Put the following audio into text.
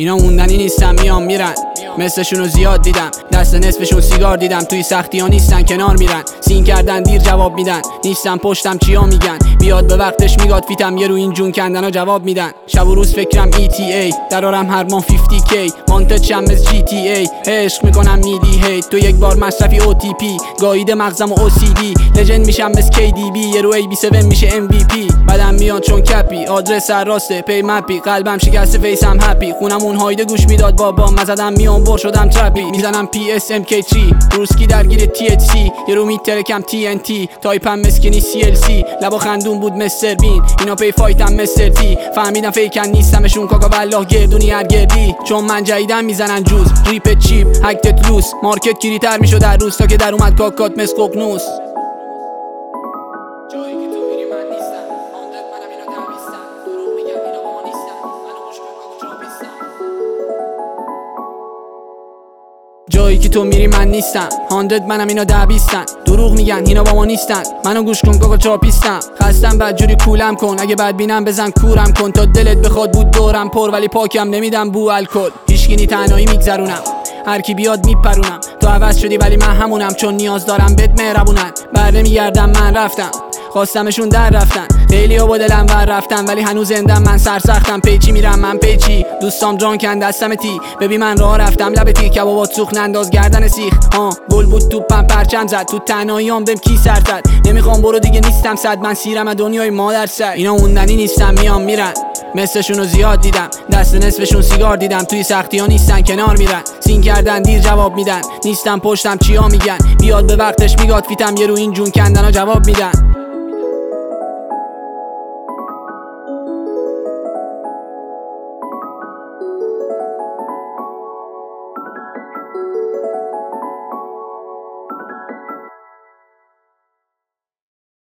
اینا موندنی نیستن، میان میرن. مثلشونو زیاد دیدم، دست نصفشون سیگار دیدم. توی سختی ها نیستن، کنار میرن. سین کردن دیر جواب میدن، نیستن پشتم چیا میگن. بیاد به وقتش میگاد فیتم، یه رو این جون کندن ها جواب میدن. شب و روز فکرم ETA، درارم هر ماه 50k. مانتد شم از GTA، عشق میکنم میدی هیت. تو یک بار مصرفی OTP، گاییده مغزم و OCD. لجند میشم از KDB، یه رو AB7 میشه MVP. بدم میاد چون کپی، آدرس سر راسته پی مپی. قلبم شکسته فیسم هپی، خونم اون هایده گوش میداد بابا. مزدم میام بر شدم ترپی، میزنم PSMK3. روسکی درگیر THC، یه رو میترکم TNT. تایپم مسکینی CLC، لبا خندون بود مستر بین. اینا پی فایتم مستر تی، فهمیدم فیکن نیستمشون کاکا والله گردونی هر گردی. چون من جدیدم میزنن جوز، ریپ چیپ هکتت لوس. مارکت گیریتر میشد در روز تا که در اومد کاکات مس ققنوس. جایی که تو میری من نیستم، 100 منم اینا 10-20ن. دروغ میگن اینا با ما نیستن، منو گوش کن کاکا چاپیستم. خستم بدجوری کولم کن، اگه بد بینم بزن کورم کن. تا دلت بخواد بود دورم پر، ولی پاکم نمیدم بو الکل. هیچکی تنهایی میگذرونم، هر کی بیاد میپرونم. تو عوض شدی ولی من همونم، چون نیاز دارم بهت مهربونن. بر نمیگردم من رفتم، خواستمشون در رفتن. خیلی ها با دلم ور رفتن، ولی هنوز زندم من سرسختم. پیچی میرم من پیچی، دوستام درانکن دستم تی. ببین من راه رفتم لب تی، کبابات سوخت ننداز گردن سیخ. گل بود توپم پرچم زد، تو تنهاییام بهم کی سر زد. نمیخوام برو دیگه نیستم صد، من سیرم از دنیای مادر سر. اینا موندنی نیستن، میان میرن. مثلشونو زیاد دیدم، دست نصفشون سیگار دیدم. توی سختی ها نیستن، کنار میرن. سین کردن دیر جواب میدن، نیستن پشتم چیا میگن. بیاد به وقتش میگاد فیتم، یه رو این جون کندن ها جواب میدن.